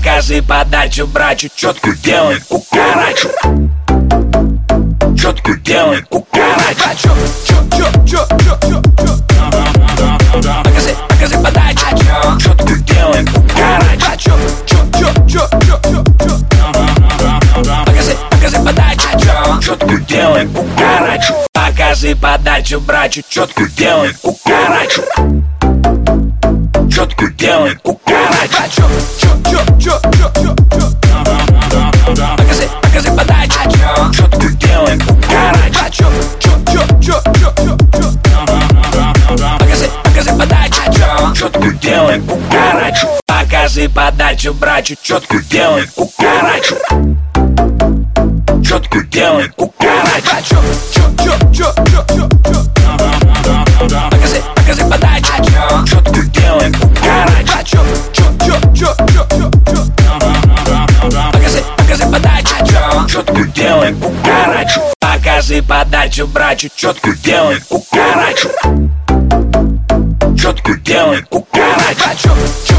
Покажи подачу, брачу, четко делай кукарачу. Четко делай кукарачу. Покажи подачу, четко делай кукарачу. Покажи подачу, четко делай кукарачу. Покажи подачу, брачу, четко делай кукарачу. Четко делай кукарачу. Покажи подачу, четко делай кукарачу. Покажи подачу, четко делай кукарачу. Покажи подачу, брачу, четко делай кукарачу. Четко делай кукарачу. Покажи подачу, четко делай кукарачу. Покажи подачу, четко делай кукарачу. Покажи подачу, брачу, четко делай кукарачу. Четко делай кукарачу.